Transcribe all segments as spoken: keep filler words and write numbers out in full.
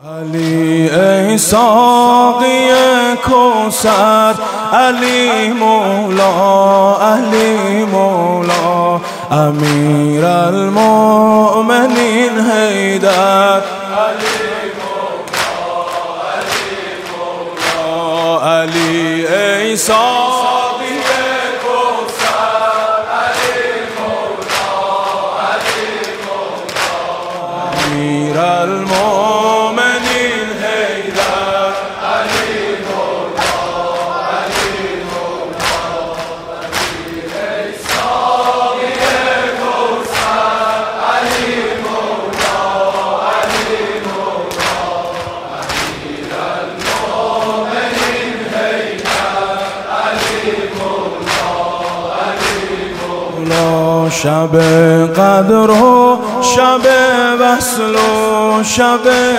علی ای ساقی کوثر، علی مولا، علی مولا، امیر المؤمنین حیدر، علی مولا، علی مولا، علی ای ساقی کوثر، علی مولا، علی مولا، امیر المؤمنین حیدر، علی مولا، علی مولا، علی ای ساقی کوثر، علی مولا، علی مولا، امیر المؤمنین حیدر، علی مولا، علی مولا. شب قدر و شب وصل و شب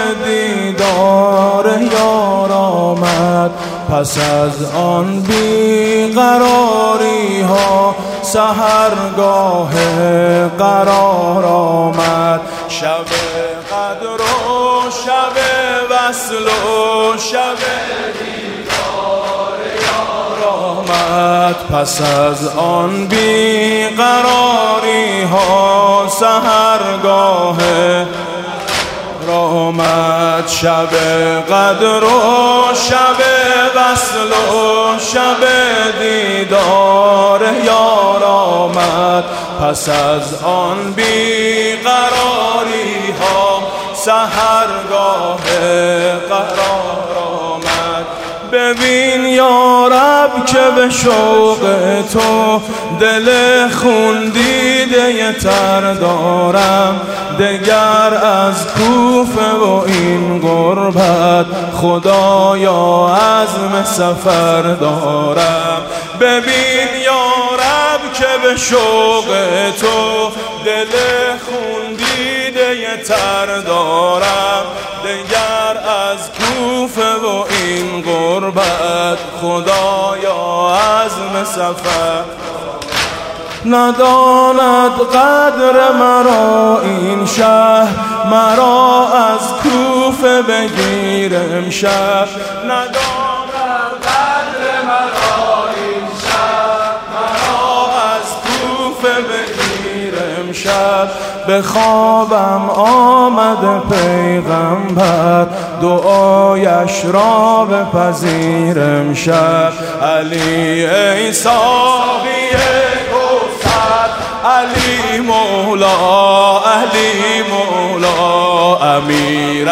دیدار یار آمد، پس از آن بیقراری ها سحرگاه قرار آمد. شب قدر و شب وصل و شب دیدار یار آمد، پس از آن بیقراری ها سحرگاه آمد. شب قدر و شب وصل و شب دیدار یار آمد، پس از آن بیقراری ها سحرگاه قرار آمد. ببین یا رب که به شوق تو دل خون دیده تر دارم، دگر از کوفه و این غربت خدایا عزم سفر دارم. ببین یا رب که به شوق تو دل خون دیده تر دارم، دگر از کوفه و این غربت خدایا عزم سفر. نداند قدر مرا این شهر، مرا از کوفه بگیر امشب. نداند قدر مرا این شهر، مرا از کوفه بگیر امشب. به خوابم آمد پیغمبر، دعایش را بپذیر امشب. علی ای ساقی کوثر، علی مولا، علی مولا، امیر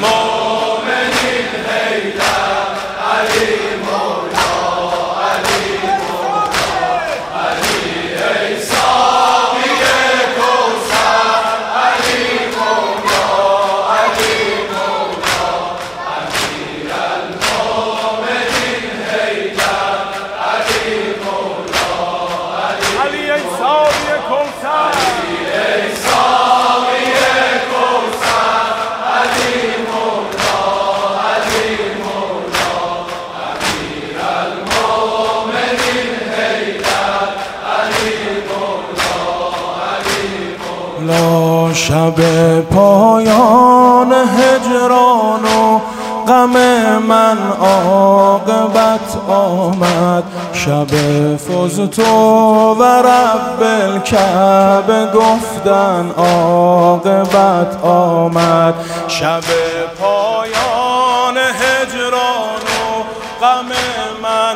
المؤمنین حیدر، علی مولا، علی مولا، علی ای ساقی کوثر، علی مولا، علی مولا، امیر المؤمنین حیدر، علی مولا، علی ای ساقی کوثر، علی ای ساقی کوثر، علی مولا، علی مولا، امیر المؤمنین حیدر، علی مولا، علی مولا. شب پایان هجران و غم من عاقبت آمد، شب فزت و رب الکعبه گفتن عاقبت آمد. شب پایان هجران و غم من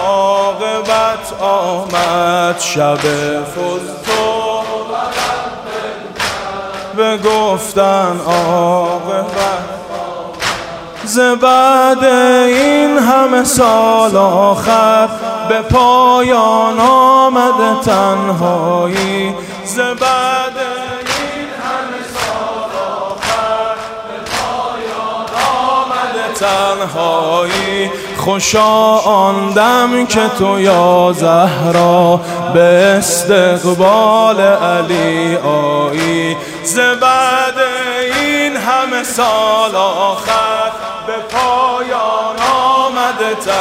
عاقبت آمد، شب فزت و رب الکعبه گفتن عاقبت. ز بعد این همه سال آخر به پایان آمد تنهایی، ز بعد این همه سال آخر به پایان آمد تنهایی. خوشا آن دم که تو یا زهرا به استقبال علی آیی، ز بعد این همه سال آخر به پایان آمد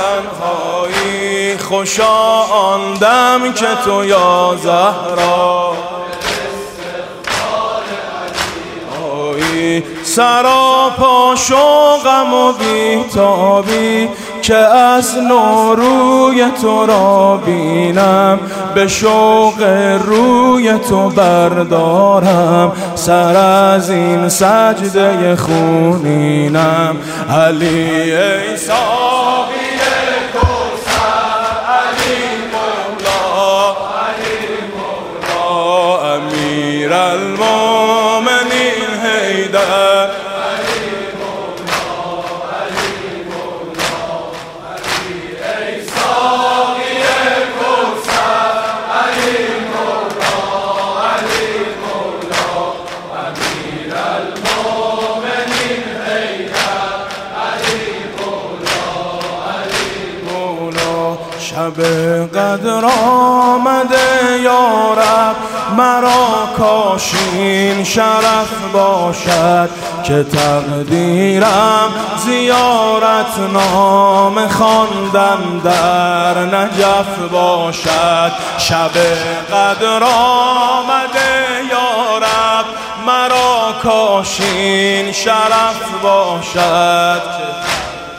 تنهایی. خوشا آن دم که تو یا زهرا سراپا شوقم و بیتابی که از نوروی تو را بینم، به شوق روی تو بردارم سر از این سجده خونینم. علی ای ساقی کوثر، علی مولا، علی مولا، امیر المومنین حیدر، علی مولا، علی مولا، علی ای ساقی کوثر، علی مولا، علی مولا، امیر المومنین حیدر، علی مولا، علی مولا. شب قدر آمده یا رب، مرا کاشین شرف باشد که تقدیرم زیارت نام خواندن در نجف باشد. شب قدر آمده یا رب، مرا کاشین شرف باشد که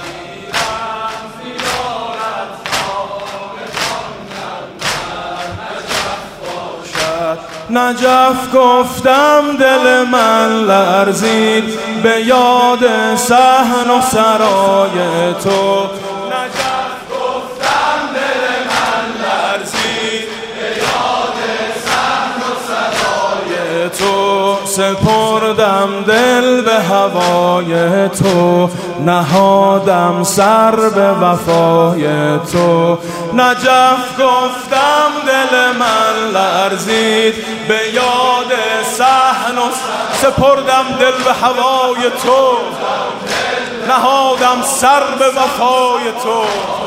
نجف گفتم دل من لرزید به یاد صحن و سرای تو. نجف گفتم دل من لرزید به یاد صحن و سرای تو. سپردم دل به هوای تو، نهادم سر به وفای تو. نجف گفتم دل من لرزید به یاد صحن و سپردم دل به هوای تو، نهادم سر به وفای تو.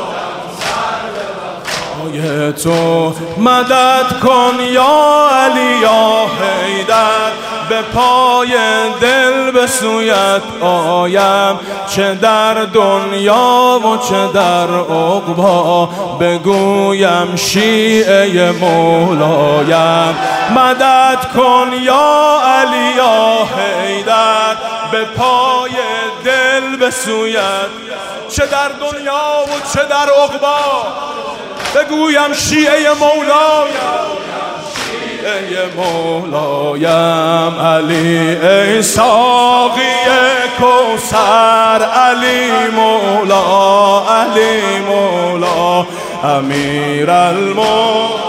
تو مدد کن یا علی یا حیدر، به پای دل به سویت آیم، چه در دنیا و چه در عقبا بگویم شیعه مولایم. مدد کن یا علی یا حیدر، به پای دل به سویت، چه در دنیا و چه در عقبا بگویم شیعه مولایم، شیعه مولایم. علی ای ساقی کوثر، علی مولا، علی مولا، امیر المومنین.